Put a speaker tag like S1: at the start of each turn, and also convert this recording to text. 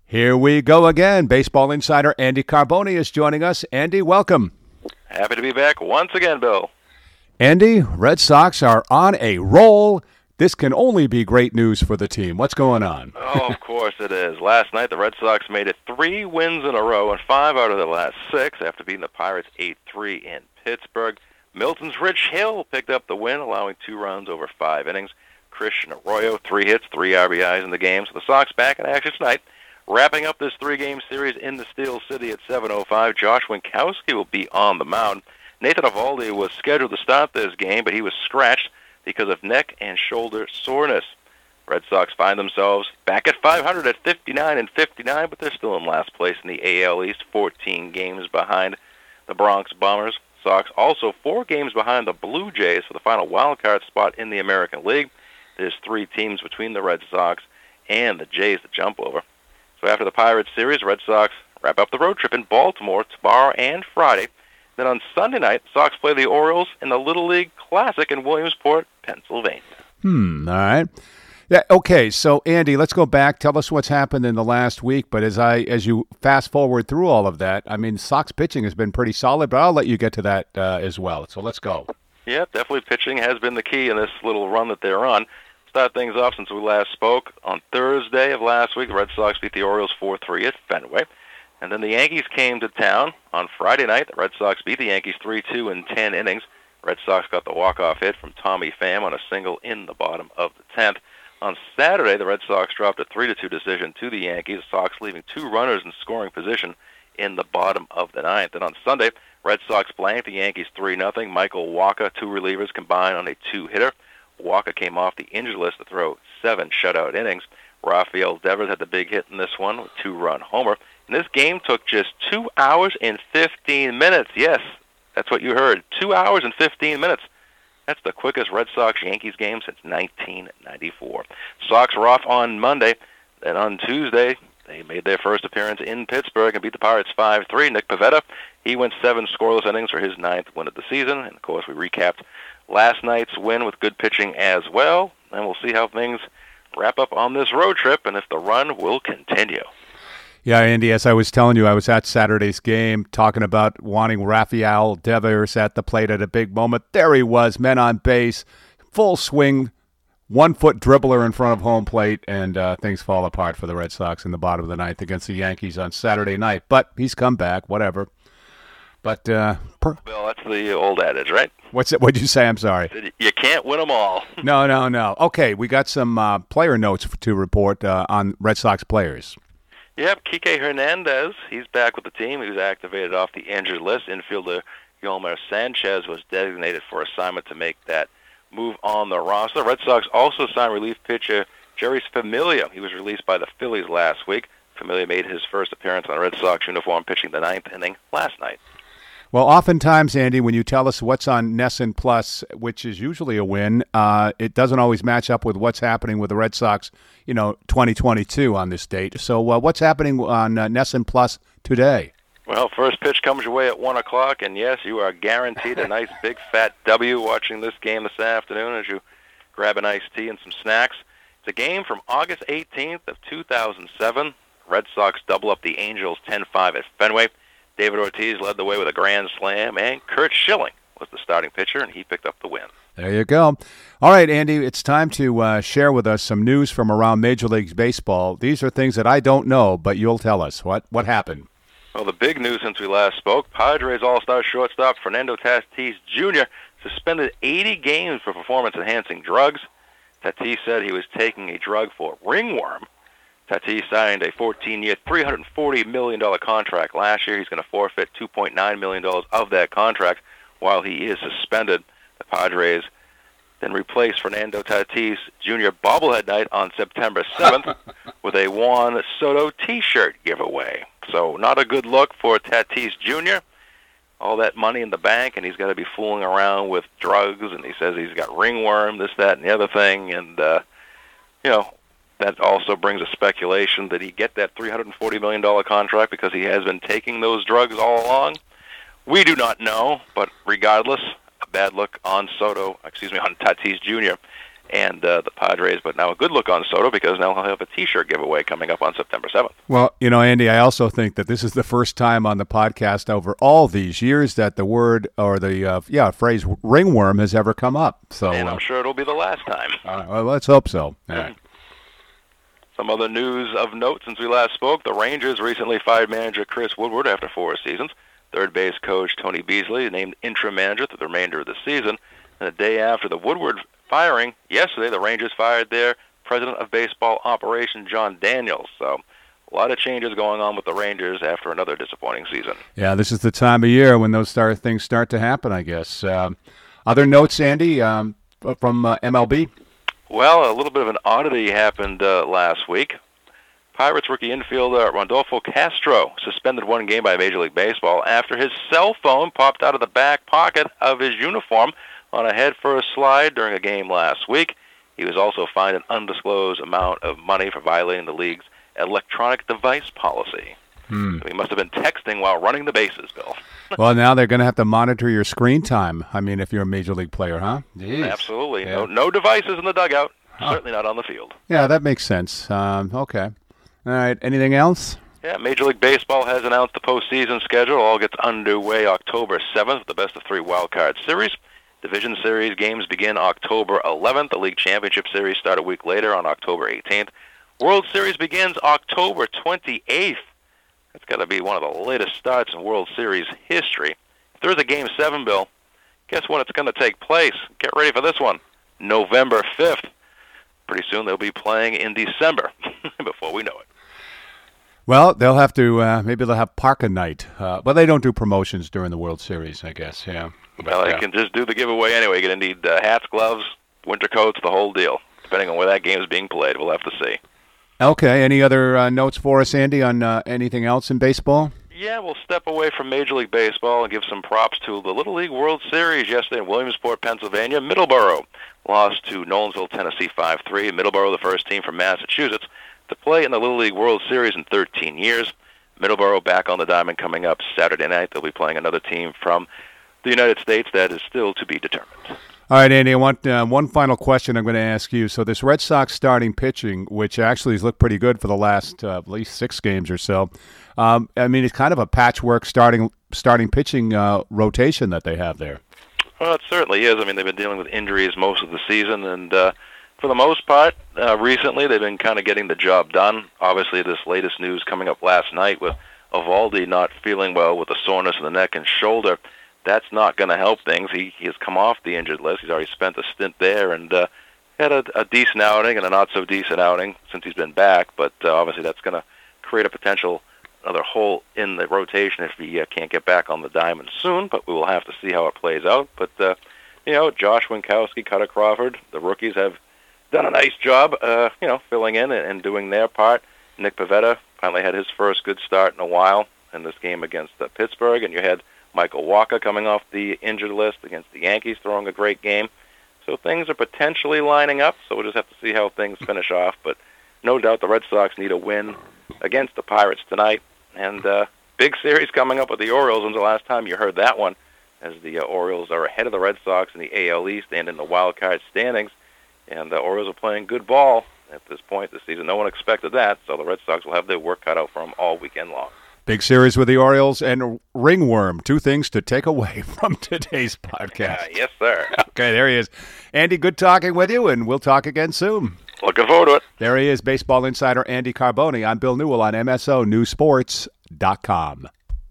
S1: Here we go again. Baseball insider Andy Carboni is joining us. Andy, welcome.
S2: Happy to be back once again, Bill.
S1: Andy, Red Sox are on a roll. This can only be great news for the team. What's going on?
S2: Oh, of course it is. Last night, the Red Sox made it 3 wins in a row and 5 out of their last 6 after beating the Pirates 8-3 in Pittsburgh. Milton's Rich Hill picked up the win, allowing 2 runs over 5 innings. Christian Arroyo, 3 hits, 3 RBIs in the game. So the Sox back in action tonight. Wrapping up this 3-game series in the Steel City at 7:05, Josh Winkowski will be on the mound. Nathan Eovaldi was scheduled to start this game, but he was scratched because of neck and shoulder soreness. Red Sox find themselves back at 500 at 59-59, but they're still in last place in the AL East, 14 games behind the Bronx Bombers. Sox also 4 games behind the Blue Jays for the final wild card spot in the American League. There's 3 teams between the Red Sox and the Jays to jump over. So after the Pirates series, Red Sox wrap up the road trip in Baltimore tomorrow and Friday. Then on Sunday night, the Sox play the Orioles in the Little League Classic in Williamsport, Pennsylvania.
S1: All right. Yeah. Okay. So, Andy, let's go back. Tell us what's happened in the last week. But as you fast forward through all of that, I mean, Sox pitching has been pretty solid. But I'll let you get to that as well. So let's go.
S2: Yeah, definitely pitching has been the key in this little run that they're on. Start things off since we last spoke. On Thursday of last week, the Red Sox beat the Orioles 4-3 at Fenway. And then the Yankees came to town. On Friday night, the Red Sox beat the Yankees 3-2 in 10 innings. Red Sox got the walk-off hit from Tommy Pham on a single in the bottom of the 10th. On Saturday, the Red Sox dropped a 3-2 decision to the Yankees, the Sox leaving 2 runners in scoring position in the bottom of the 9th. And on Sunday, Red Sox blanked the Yankees 3-0. Michael Wacha, 2 relievers combined on a 2-hitter. Wacha came off the injured list to throw 7 shutout innings. Rafael Devers had the big hit in this one with a 2-run homer. And this game took just 2 hours and 15 minutes. Yes, that's what you heard. 2 hours and 15 minutes. That's the quickest Red Sox-Yankees game since 1994. Sox were off on Monday. Then on Tuesday, they made their first appearance in Pittsburgh and beat the Pirates 5-3. Nick Pivetta, he went 7 scoreless innings for his 9th win of the season. And, of course, we recapped last night's win with good pitching as well. And we'll see how things wrap up on this road trip and if the run will continue.
S1: Yeah, Andy, as I was telling you, I was at Saturday's game talking about wanting Rafael Devers at the plate at a big moment. There he was, men on base, full swing, 1-foot dribbler in front of home plate, and things fall apart for the Red Sox in the bottom of the 9th against the Yankees on Saturday night. But he's come back, whatever. But
S2: Bill, that's the old adage, right?
S1: What'd you say? I'm sorry.
S2: You can't win them all.
S1: No. Okay, we got some player notes to report on Red Sox players.
S2: Yep, Kike Hernandez, he's back with the team. He was activated off the injured list. Infielder Yolmer Sanchez was designated for assignment to make that move on the roster. Red Sox also signed relief pitcher Jeurys Familia. He was released by the Phillies last week. Familia made his first appearance on a Red Sox uniform pitching the 9th inning last night.
S1: Well, oftentimes, Andy, when you tell us what's on NESN Plus, which is usually a win, it doesn't always match up with what's happening with the Red Sox, 2022 on this date. So what's happening on NESN Plus today?
S2: Well, first pitch comes your way at 1 o'clock, and yes, you are guaranteed a nice big fat W watching this game this afternoon as you grab an iced tea and some snacks. It's a game from August 18th of 2007. Red Sox double up the Angels 10-5 at Fenway. David Ortiz led the way with a grand slam, and Curt Schilling was the starting pitcher, and he picked up the win.
S1: There you go. All right, Andy, it's time to share with us some news from around Major League Baseball. These are things that I don't know, but you'll tell us. What happened?
S2: Well, the big news since we last spoke, Padres All-Star shortstop Fernando Tatis Jr. suspended 80 games for performance-enhancing drugs. Tatis said he was taking a drug for ringworm. Tatis signed a 14-year, $340 million contract last year. He's going to forfeit $2.9 million of that contract while he is suspended. The Padres then replaced Fernando Tatis Jr. bobblehead night on September 7th with a Juan Soto T-shirt giveaway. So not a good look for Tatis Jr. All that money in the bank, and he's got to be fooling around with drugs, and he says he's got ringworm, this, that, and the other thing, and, that also brings a speculation that he get that $340 million contract because he has been taking those drugs all along. We do not know, but regardless, a bad look on Tatis Jr. and the Padres. But now a good look on Soto, because now he'll have a T-shirt giveaway coming up on September 7th.
S1: Well, Andy, I also think that this is the first time on the podcast over all these years that the word or the phrase ringworm has ever come up. So,
S2: and I'm sure it'll be the last time.
S1: Well, let's hope so. Yeah.
S2: Some other news of note since we last spoke: the Rangers recently fired manager Chris Woodward after 4 seasons. Third base coach Tony Beasley named interim manager through the remainder of the season. And the day after the Woodward firing, yesterday, the Rangers fired their president of baseball operations, John Daniels. So a lot of changes going on with the Rangers after another disappointing season.
S1: Yeah, this is the time of year when those things start to happen, I guess. Other notes, Andy, from MLB?
S2: Well, a little bit of an oddity happened last week. Pirates rookie infielder Rodolfo Castro suspended 1 game by Major League Baseball after his cell phone popped out of the back pocket of his uniform on a head-first slide during a game last week. He was also fined an undisclosed amount of money for violating the league's electronic device policy. So he must have been texting while running the bases, Bill.
S1: Well, now they're going to have to monitor your screen time. I mean, if you're a Major League player, huh? Jeez.
S2: Absolutely.
S1: Yeah.
S2: No devices in the dugout. Certainly not on the field.
S1: Yeah, that makes sense. Okay. All right. Anything else?
S2: Yeah, Major League Baseball has announced the postseason schedule. All gets underway October 7th with the best-of-3 wild-card series. Division Series games begin October 11th. The League Championship Series start a week later on October 18th. World Series begins October 28th. That's got to be one of the latest starts in World Series history. If there's a Game 7, Bill, guess when it's going to take place? Get ready for this one. November 5th. Pretty soon they'll be playing in December before we know it.
S1: Well, they'll have to, maybe they'll have Parka Night. But they don't do promotions during the World Series, I guess, yeah.
S2: Well, they can just do the giveaway anyway. You're going to need hats, gloves, winter coats, the whole deal. Depending on where that game is being played, we'll have to see.
S1: Okay, any other notes for us, Andy, on anything else in baseball?
S2: Yeah, we'll step away from Major League Baseball and give some props to the Little League World Series yesterday in Williamsport, Pennsylvania. Middleborough lost to Nolensville, Tennessee 5-3. Middleborough, the first team from Massachusetts to play in the Little League World Series in 13 years. Middleborough back on the diamond coming up Saturday night. They'll be playing another team from the United States that is still to be determined.
S1: All right, Andy, I want one final question I'm going to ask you. So this Red Sox starting pitching, which actually has looked pretty good for the last at least 6 games or so, I mean, it's kind of a patchwork starting pitching rotation that they have there.
S2: Well, it certainly is. I mean, they've been dealing with injuries most of the season, and for the most part, recently they've been kind of getting the job done. Obviously, this latest news coming up last night with Eovaldi not feeling well with a soreness in the neck and shoulder, that's not going to help things. He has come off the injured list. He's already spent a stint there and had a decent outing and a not-so-decent outing since he's been back, but obviously that's going to create a potential another hole in the rotation if he can't get back on the diamond soon, but we will have to see how it plays out. But, Josh Winkowski, Cutter Crawford, the rookies have done a nice job, filling in and doing their part. Nick Pivetta finally had his first good start in a while in this game against Pittsburgh, and you had Michael Walker coming off the injured list against the Yankees, throwing a great game. So things are potentially lining up, so we'll just have to see how things finish off. But no doubt the Red Sox need a win against the Pirates tonight. And big series coming up with the Orioles. When's the last time you heard that one? As the Orioles are ahead of the Red Sox in the AL East and in the wild card standings. And the Orioles are playing good ball at this point this season. No one expected that, so the Red Sox will have their work cut out for them all weekend long.
S1: Big series with the Orioles and ringworm. 2 things to take away from today's podcast.
S2: Yes, sir.
S1: Okay, there he is. Andy, good talking with you, and we'll talk again soon.
S2: Looking forward to it.
S1: There he is, baseball insider Andy Carboni. I'm Bill Newell on MSONewsports.com.